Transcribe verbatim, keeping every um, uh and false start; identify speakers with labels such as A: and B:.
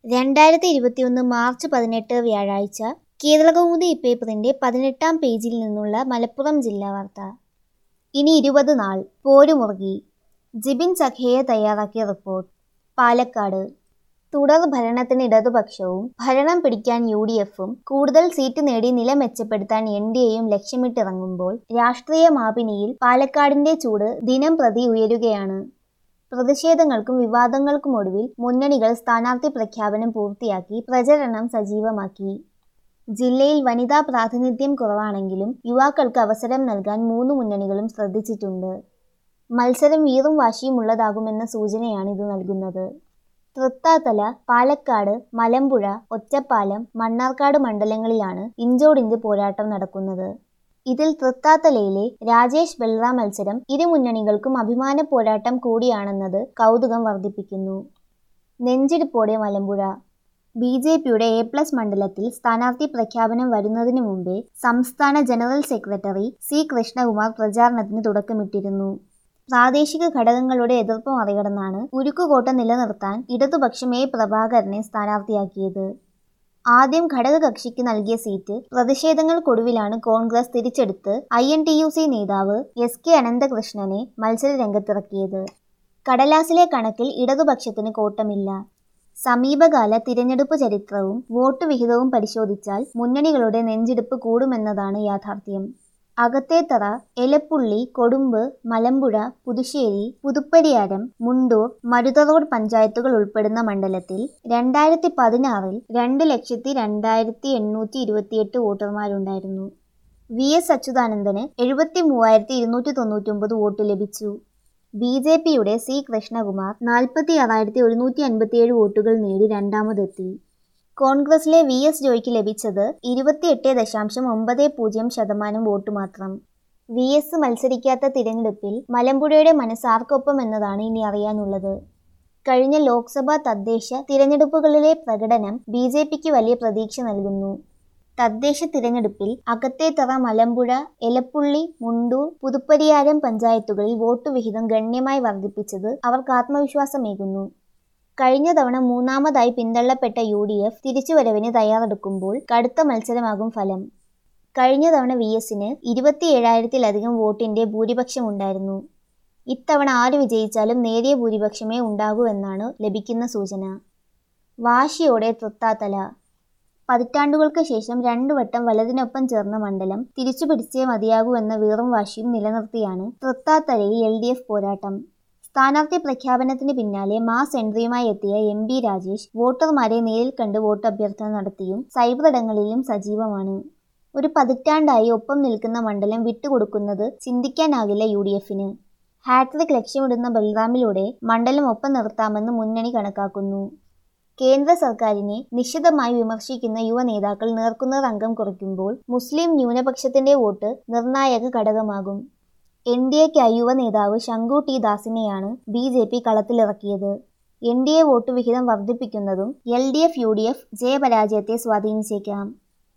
A: രണ്ടായിരത്തി ഇരുപത്തിയൊന്ന് മാർച്ച് പതിനെട്ട് വ്യാഴാഴ്ച കേരളകൗമുദി ഇപ്പേപ്പറിന്റെ പതിനെട്ടാം പേജിൽ നിന്നുള്ള മലപ്പുറം ജില്ലാ വാർത്ത. ഇനി ഇരുപത് നാൾ പോരുമുറുകി. ജിബിൻ സഖേയ തയ്യാറാക്കിയ റിപ്പോർട്ട്. പാലക്കാട് തുടർ ഭരണത്തിന് ഇടതുപക്ഷവും ഭരണം പിടിക്കാൻ യു ഡി എഫും കൂടുതൽ സീറ്റ് നേടി നില മെച്ചപ്പെടുത്താൻ എൻ ഡി എയും ലക്ഷ്യമിട്ടിറങ്ങുമ്പോൾ രാഷ്ട്രീയ മാപിനിയിൽ പാലക്കാടിന്റെ ചൂട് ദിനം പ്രതി ഉയരുകയാണ്. പ്രതിഷേധങ്ങൾക്കും വിവാദങ്ങൾക്കുമൊടുവിൽ മുന്നണികൾ സ്ഥാനാർത്ഥി പ്രഖ്യാപനം പൂർത്തിയാക്കി പ്രചരണം സജീവമാക്കി. ജില്ലയിൽ വനിതാ പ്രാതിനിധ്യം കുറവാണെങ്കിലും യുവാക്കൾക്ക് അവസരം നൽകാൻ മൂന്ന് മുന്നണികളും ശ്രദ്ധിച്ചിട്ടുണ്ട്. മത്സരം വീറും വാശിയും ഉള്ളതാകുമെന്ന സൂചനയാണ് ഇത് നൽകുന്നത്. തൃത്താത്തല, പാലക്കാട്, മലമ്പുഴ, ഒറ്റപ്പാലം, മണ്ണാർക്കാട് മണ്ഡലങ്ങളിലാണ് ഇഞ്ചോടിഞ്ച് പോരാട്ടം നടക്കുന്നത്. ഇതിൽ തൃത്താത്തലയിലെ രാജേഷ് ബൽറാം മത്സരം ഇരു മുന്നണികൾക്കും അഭിമാന പോരാട്ടം കൂടിയാണെന്നത് കൗതുകം വർദ്ധിപ്പിക്കുന്നു. നെഞ്ചിടിപ്പോടെ മലമ്പുഴ. ബി ജെ പിയുടെ എ പ്ലസ് മണ്ഡലത്തിൽ സ്ഥാനാർത്ഥി പ്രഖ്യാപനം വരുന്നതിനു മുമ്പേ സംസ്ഥാന ജനറൽ സെക്രട്ടറി സി കൃഷ്ണകുമാർ പ്രചാരണത്തിന് തുടക്കമിട്ടിരുന്നു. പ്രാദേശിക ഘടകങ്ങളുടെ എതിർപ്പ് മറികടന്നാണ് ഉരുക്കുകോട്ട നിലനിർത്താൻ ഇടതുപക്ഷം എ പ്രഭാകരനെ സ്ഥാനാർത്ഥിയാക്കിയത്. ആദ്യം ഘടകകക്ഷിക്ക് നൽകിയ സീറ്റ് പ്രതിഷേധങ്ങൾക്കൊടുവിലാണ് കോൺഗ്രസ് തിരിച്ചെടുത്ത് I N T U C നേതാവ് എസ് കെ അനന്തകൃഷ്ണനെ മത്സര രംഗത്തിറക്കിയത്. കടലാസിലെ കണക്കിൽ ഇടതുപക്ഷത്തിന് കോട്ടമില്ല. സമീപകാല തിരഞ്ഞെടുപ്പ് ചരിത്രവും വോട്ട് വിഹിതവും പരിശോധിച്ചാൽ മുന്നണികളുടെ നെഞ്ചിടിപ്പ് കൂടുമെന്നതാണ് യാഥാർത്ഥ്യം. അകത്തേത്തറ, എലപ്പുള്ളി, കൊടുമ്പ്, മലമ്പുഴ, പുതുശ്ശേരി, പുതുപ്പരിയാരം, മുണ്ടൂർ, മരുത റോഡ് പഞ്ചായത്തുകൾ ഉൾപ്പെടുന്ന മണ്ഡലത്തിൽ രണ്ടായിരത്തി പതിനാറിൽ രണ്ട് ലക്ഷത്തി രണ്ടായിരത്തി എണ്ണൂറ്റി ഇരുപത്തിയെട്ട് വോട്ടർമാരുണ്ടായിരുന്നു. വി എസ് അച്യുതാനന്ദന് എഴുപത്തി മൂവായിരത്തി ഇരുന്നൂറ്റി തൊണ്ണൂറ്റൊമ്പത് വോട്ട് ലഭിച്ചു. ബി ജെ പിയുടെ സി കൃഷ്ണകുമാർ നാൽപ്പത്തി ആറായിരത്തി ഒരുന്നൂറ്റി അൻപത്തിയേഴ് വോട്ടുകൾ നേടി രണ്ടാമതെത്തി. കോൺഗ്രസിലെ വി എസ് ജോയ്ക്ക് ലഭിച്ചത് ഇരുപത്തിയെട്ട് ദശാംശം ഒമ്പത് പൂജ്യം ശതമാനം വോട്ട് മാത്രം. വി എസ് മത്സരിക്കാത്ത തിരഞ്ഞെടുപ്പിൽ മലമ്പുഴയുടെ മനസ്സ് ആർക്കൊപ്പം എന്നതാണ് ഇനി അറിയാനുള്ളത്. കഴിഞ്ഞ ലോക്സഭാ തദ്ദേശ തിരഞ്ഞെടുപ്പുകളിലെ പ്രകടനം ബി ജെ പിക്ക് വലിയ പ്രതീക്ഷ നൽകുന്നു. തദ്ദേശ തിരഞ്ഞെടുപ്പിൽ അകത്തേത്തറ, മലമ്പുഴ, എലപ്പുള്ളി, മുണ്ടൂർ, പുതുപ്പരിയാരം പഞ്ചായത്തുകളിൽ വോട്ട് വിഹിതം ഗണ്യമായി വർദ്ധിപ്പിച്ചത് അവർക്ക് ആത്മവിശ്വാസമേകുന്നു. കഴിഞ്ഞ തവണ മൂന്നാമതായി പിന്തള്ളപ്പെട്ട യു ഡി എഫ് തിരിച്ചുവരവിന് തയ്യാറെടുക്കുമ്പോൾ കടുത്ത മത്സരമാകും ഫലം. കഴിഞ്ഞ തവണ വി എസിന് ഇരുപത്തി ഏഴായിരത്തിലധികം വോട്ടിന്റെ ഭൂരിപക്ഷമുണ്ടായിരുന്നു. ഇത്തവണ ആര് വിജയിച്ചാലും നേരിയ ഭൂരിപക്ഷമേ ഉണ്ടാകൂ എന്നാണ് ലഭിക്കുന്ന സൂചന. വാശിയോടെ തൃത്താത്തല. പതിറ്റാണ്ടുകൾക്ക് ശേഷം രണ്ടു വട്ടം വലതിനൊപ്പം ചേർന്ന മണ്ഡലം തിരിച്ചുപിടിച്ചേ മതിയാകൂ എന്ന വീറും വാശിയും നിലനിർത്തിയാണ് തൃത്താത്തലയിൽ എൽ ഡി എഫ് പോരാട്ടം. സ്ഥാനാർത്ഥി പ്രഖ്യാപനത്തിന് പിന്നാലെ മാസ് എൻട്രിയുമായി എത്തിയ എം ബി രാജേഷ് വോട്ടർമാരെ നേരിൽ കണ്ട് വോട്ട് അഭ്യർത്ഥന നടത്തിയും സൈബറിടങ്ങളിലും സജീവമാണ്. ഒരു പതിറ്റാണ്ടായി ഒപ്പം നിൽക്കുന്ന മണ്ഡലം വിട്ടുകൊടുക്കുന്നത് ചിന്തിക്കാനാകില്ല യു ഡി എഫിന്. ഹാട്രിക് ലക്ഷ്യമിടുന്ന ബൽറാമിലൂടെ മണ്ഡലം ഒപ്പം നിർത്താമെന്ന് മുന്നണി കണക്കാക്കുന്നു. കേന്ദ്ര സർക്കാരിനെ നിശിതമായി വിമർശിക്കുന്ന യുവ നേതാക്കൾ നേർക്കുനേർ അംഗം കുറയ്ക്കുമ്പോൾ മുസ്ലിം ന്യൂനപക്ഷത്തിന്റെ വോട്ട് നിർണായക ഘടകമാകും. എൻ ഡി എക്കായി യുവ നേതാവ് ശങ്കു ടി ദാസിനെയാണ് ബി ജെ പി കളത്തിലിറക്കിയത്. എൻ ഡി എ വോട്ട് വിഹിതം വർദ്ധിപ്പിക്കുന്നതും L D F U D F ജയപരാജയത്തെ സ്വാധീനിച്ചേക്കാം.